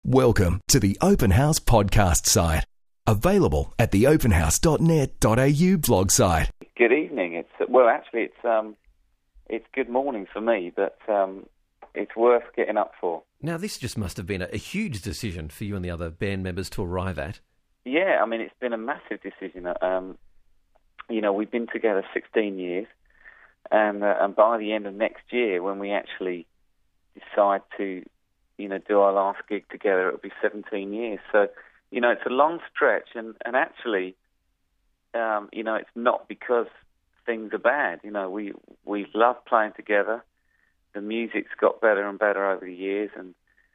Welcome to the Open House podcast site. Available at theopenhouse.net.au blog site. Good evening. It's good morning for me, but it's worth getting up for. Now, this just must have been a huge decision for you and the other band members to arrive at. Yeah, I mean, it's been a massive decision. We've been together 16 years, and by the end of next year, when we actually decide to, do our last gig together, it'll be 17 years. So, it's a long stretch, and actually, it's not because things are bad. We love playing together. The music's got better and better over the years, and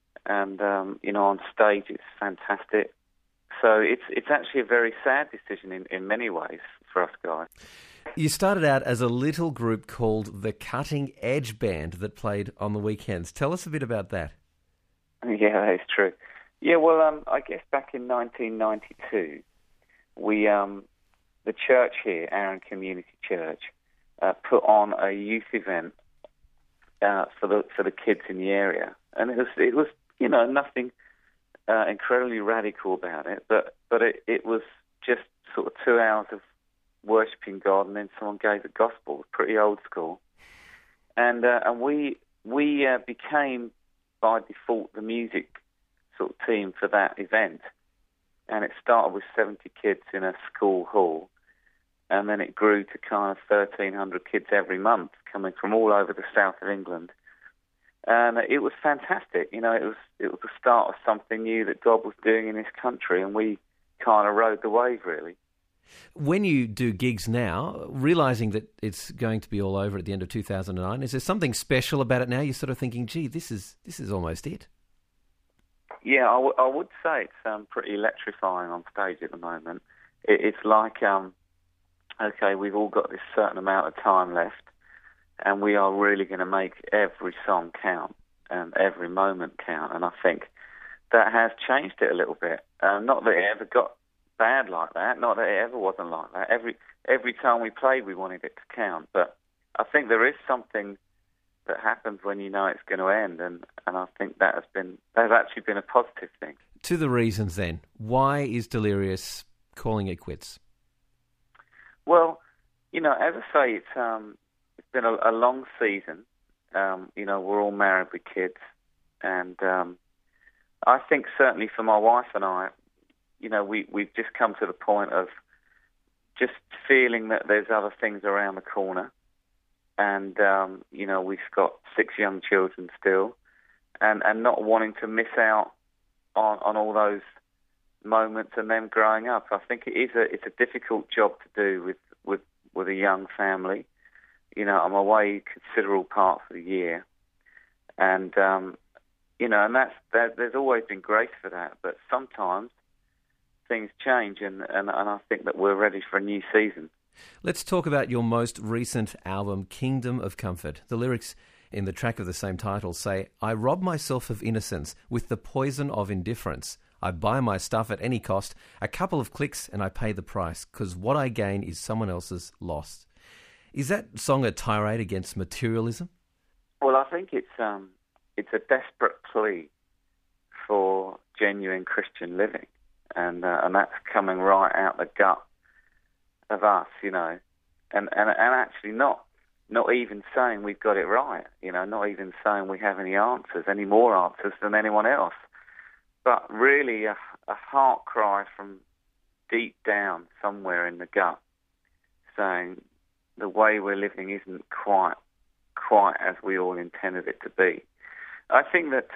on stage it's fantastic. So it's actually a very sad decision in many ways for us guys. You started out as a little group called the Cutting Edge Band that played on the weekends. Tell us a bit about that. Yeah, that is true. Yeah, well, I guess back in 1992, we, the church here, Arran Community Church, put on a youth event for the kids in the area, and it was nothing incredibly radical about it, but it was just sort of 2 hours of worshipping God, and then someone gave the gospel. It was pretty old school, and we became by default the music sort of team for that event, and it started with 70 kids in a school hall, and then it grew to kind of 1,300 kids every month coming from all over the south of England. And it was fantastic. It was the start of something new that God was doing in this country, and we kind of rode the wave, really. When you do gigs now, realising that it's going to be all over at the end of 2009, is there something special about it now? You're sort of thinking, gee, this is almost it. Yeah, I would say it's pretty electrifying on stage at the moment. It's like, okay, we've all got this certain amount of time left, and we are really going to make every song count and every moment count. And I think that has changed it a little bit. Not that it ever got bad like that, not that it ever wasn't like that. Every time we played, we wanted it to count. But I think there is something that happens when you know it's going to end, and I think that has actually been a positive thing. To the reasons then, why is Delirious calling it quits? Well, as I say, it's been a long season. We're all married with kids, and I think certainly for my wife and I, we've just come to the point of just feeling that there's other things around the corner, and we've got 6 young children still, and not wanting to miss out on all those moments and them growing up. I think it's a difficult job to do with a young family. I'm away considerable parts of the year, and and there's always been grace for that. But sometimes things change, and I think that we're ready for a new season. Let's talk about your most recent album, Kingdom of Comfort. The lyrics in the track of the same title say, "I rob myself of innocence with the poison of indifference. I buy my stuff at any cost, a couple of clicks and I pay the price, because what I gain is someone else's loss." Is that song a tirade against materialism? Well, I think it's a desperate plea for genuine Christian living, and that's coming right out the gut of us, and actually not even saying we've got it right, not even saying we have any more answers than anyone else, but really a heart cry from deep down somewhere in the gut, saying the way we're living isn't quite as we all intended it to be. I think that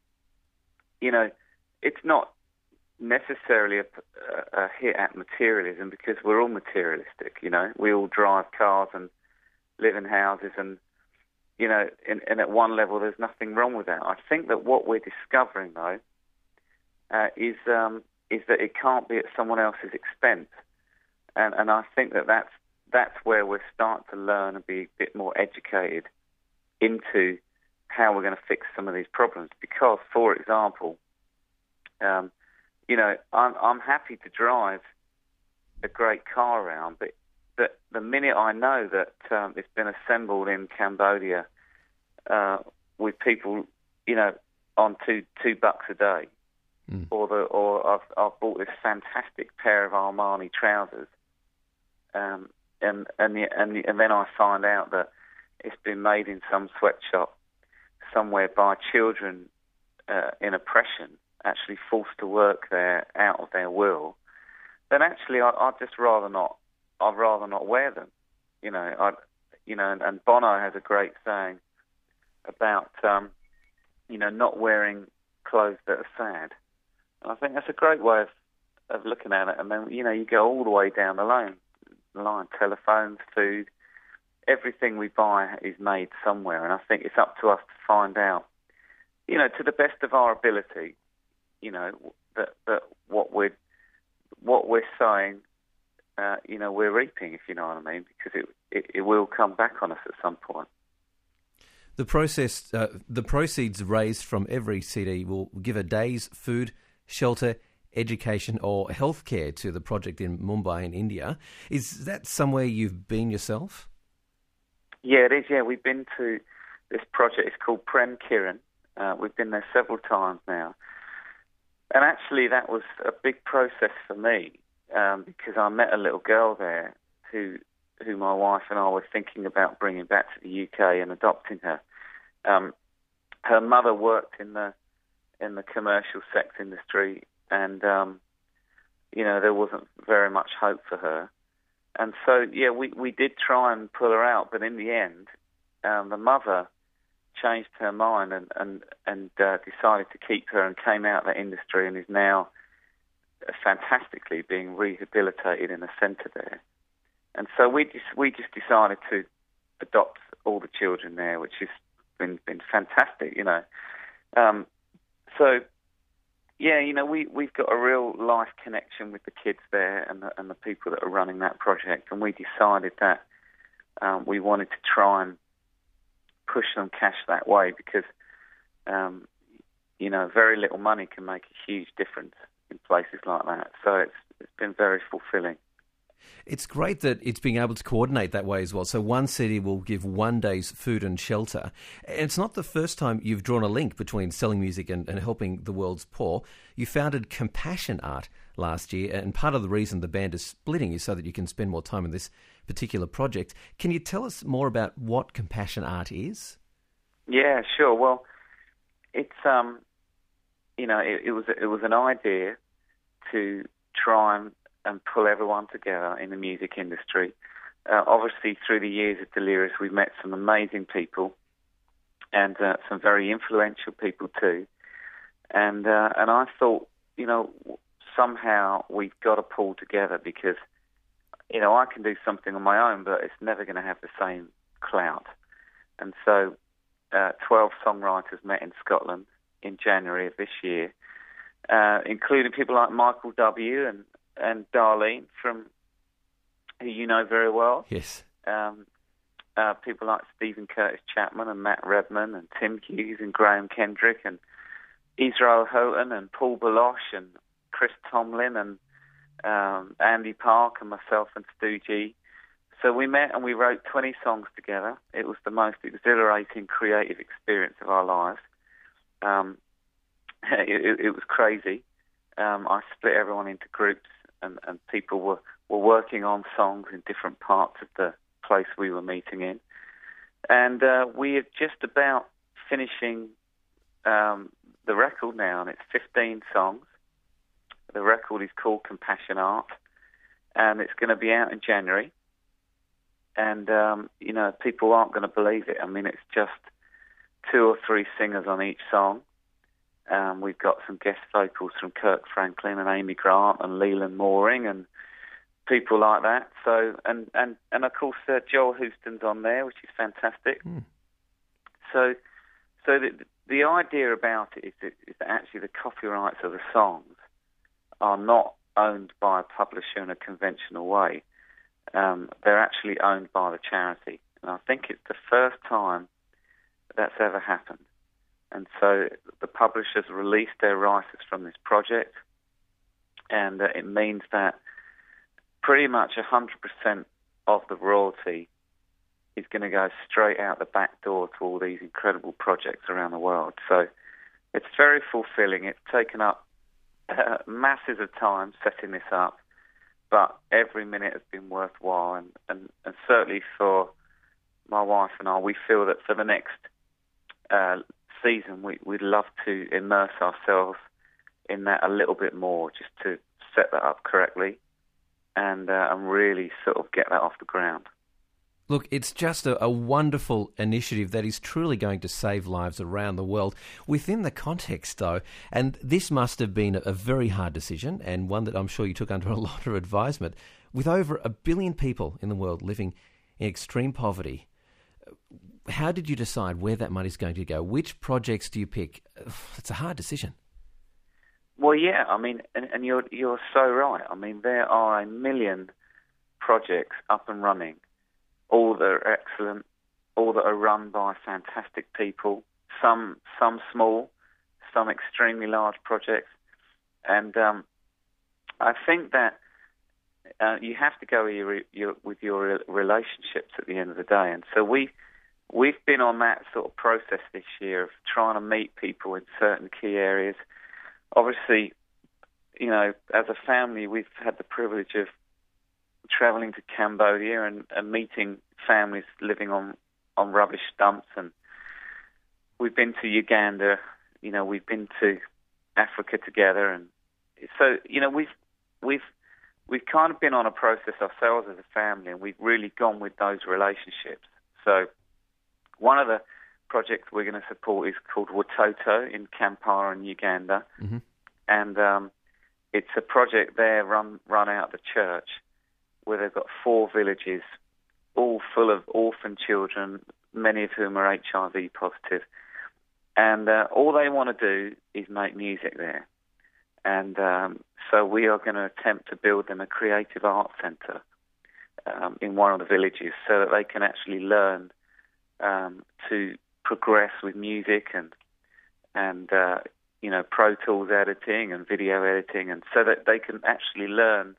it's not necessarily a hit at materialism, because we're all materialistic. We all drive cars and live in houses, and and at one level there's nothing wrong with that. I think that what we're discovering though is that it can't be at someone else's expense, and I think that's where we're starting to learn and be a bit more educated into how we're going to fix some of these problems. Because, for example, I'm happy to drive a great car around, but the minute I know that it's been assembled in Cambodia with people, on $2 a day, or I've bought this fantastic pair of Armani trousers, and then I find out that it's been made in some sweatshop somewhere by children in oppression, actually forced to work there out of their will, then actually I'd just rather not. I'd rather not wear them. And Bono has a great saying about not wearing clothes that are sad. And I think that's a great way of looking at it. And then you go all the way down the line: telephones, food, everything we buy is made somewhere. And I think it's up to us to find out, to the best of our ability, that what we're sowing, we're reaping, if you know what I mean, because it will come back on us at some point. The proceeds raised from every CD will give a day's food, shelter, education or healthcare to the project in Mumbai in India. Is that somewhere you've been yourself? Yeah, it is. Yeah, we've been to this project. It's called Prem Kiran. We've been there several times now. And actually that was a big process for me because I met a little girl there who my wife and I were thinking about bringing back to the UK and adopting her. Her mother worked in the commercial sex industry, and there wasn't very much hope for her. And so we did try and pull her out, but in the end, the mother changed her mind and decided to keep her and came out of that industry and is now fantastically being rehabilitated in a centre there. And so we just decided to adopt all the children there, which has been fantastic, we've got a real life connection with the kids there and the people that are running that project, and we decided that we wanted to try and push some cash that way because, very little money can make a huge difference in places like that. So it's been very fulfilling. It's great that it's being able to coordinate that way as well. So one city will give one day's food and shelter. And it's not the first time you've drawn a link between selling music and helping the world's poor. You founded Compassion Art last year, and part of the reason the band is splitting is so that you can spend more time on this particular project. Can you tell us more about what Compassion Art is? Yeah, sure. Well, it's it was an idea to try and pull everyone together in the music industry. Obviously, through the years at Delirious, we've met some amazing people and some very influential people too. And I thought, somehow we've got to pull together because, I can do something on my own, but it's never going to have the same clout. And so 12 songwriters met in Scotland in January of this year, including people like Michael W. and Darlene, who you know very well. Yes. People like Stephen Curtis Chapman and Matt Redman and Tim Hughes and Graham Kendrick and Israel Houghton and Paul Baloche and Chris Tomlin and Andy Park and myself and Stu G. So we met and we wrote 20 songs together. It was the most exhilarating creative experience of our lives. It was crazy. I split everyone into groups and people were working on songs in different parts of the place we were meeting in. And we are just about finishing the record now, and it's 15 songs. The record is called Compassion Art, and it's going to be out in January. And, people aren't going to believe it. I mean, it's just 2 or 3 singers on each song. We've got some guest vocals from Kirk Franklin and Amy Grant and Leland Mooring and people like that. So, and of course, Joel Houston's on there, which is fantastic. Mm. So the idea about it is that actually the copyrights of the songs are not owned by a publisher in a conventional way. They're actually owned by the charity. And I think it's the first time that's ever happened. And so the publishers released their writers from this project, and it means that pretty much 100% of the royalty is going to go straight out the back door to all these incredible projects around the world. So it's very fulfilling. It's taken up masses of time setting this up, but every minute has been worthwhile, and certainly for my wife and I, we feel that for the next season, we'd love to immerse ourselves in that a little bit more, just to set that up correctly and really sort of get that off the ground. Look, it's just a wonderful initiative that is truly going to save lives around the world. Within the context, though, and this must have been a very hard decision, and one that I'm sure you took under a lot of advisement, with over 1 billion people in the world living in extreme poverty, how did you decide where that money is going to go? Which projects do you pick? It's a hard decision. Well, yeah, I mean, and you're so right. I mean, there are 1 million projects up and running, all that are excellent, all that are run by fantastic people, some small, some extremely large projects. And I think that you have to go with your relationships at the end of the day. And so we've been on that sort of process this year of trying to meet people in certain key areas. Obviously, you know, as a family, we've had the privilege of travelling to Cambodia and meeting families living on rubbish dumps, and we've been to Uganda, you know, we've been to Africa together, and so, you know, we've kind of been on a process ourselves as a family, and we've really gone with those relationships. So one of the projects we're going to support is called Watoto in Kampala in Uganda, mm-hmm. and it's a project there run out of the church, where they've got 4 villages, all full of orphan children, many of whom are HIV positive. And all they want to do is make music there. And so we are going to attempt to build them a creative arts centre in one of the villages, so that they can actually learn to progress with music and you know, Pro Tools editing and video editing, and so that they can actually learn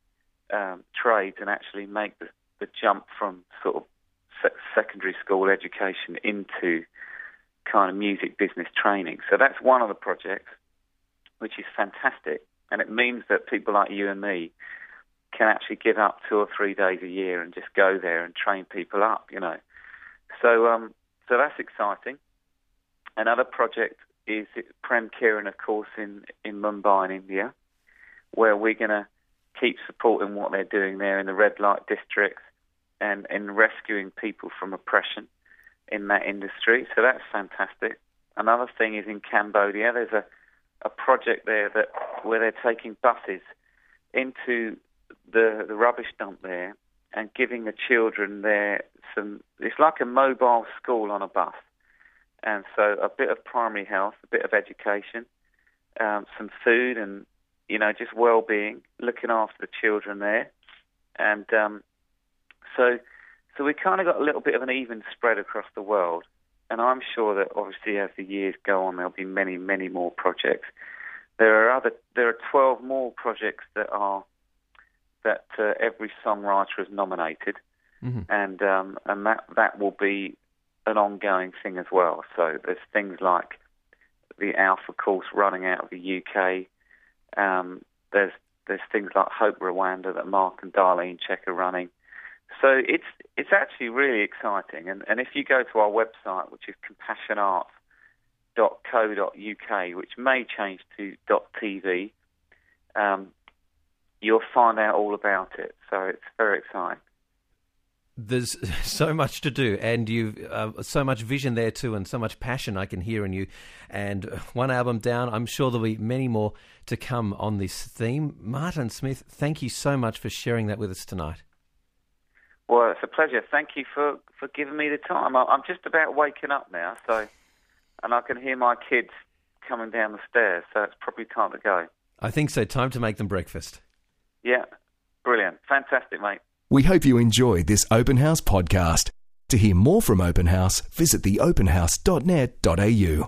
trades and actually make the jump from sort of secondary school education into kind of music business training. So that's one of the projects, which is fantastic, and it means that people like you and me can actually give up 2 or 3 days a year and just go there and train people up, you know. So that's exciting. Another project is Prem Kiran, of course, in Mumbai in India, where we're going to keep supporting what they're doing there in the red light districts and in rescuing people from oppression in that industry. So that's fantastic. Another thing is in Cambodia, there's a project there where they're taking buses into the rubbish dump there and giving the children there it's like a mobile school on a bus. And so a bit of primary health, a bit of education, some food, and, you know, just well-being, looking after the children there. And so we kind of got a little bit of an even spread across the world. And I'm sure that obviously as the years go on, there'll be many, many more projects. There are 12 more projects that every songwriter has nominated, mm-hmm. and that will be an ongoing thing as well. So there's things like the Alpha course running out of the UK. There's things like Hope Rwanda that Mark and Darlene Check are running. So it's actually really exciting. And if you go to our website, which is compassionarts.co.uk, which may change to .tv, you'll find out all about it. So it's very exciting. There's so much to do, and you've so much vision there too, and so much passion I can hear in you. And one album down, I'm sure there'll be many more to come on this theme. Martin Smith, thank you so much for sharing that with us tonight. Well, it's a pleasure. Thank you for giving me the time. I'm just about waking up now, and I can hear my kids coming down the stairs, so it's probably time to go. I think so. Time to make them breakfast. Yeah, brilliant. Fantastic, mate. We hope you enjoyed this Open House podcast. To hear more from Open House, visit theopenhouse.net.au.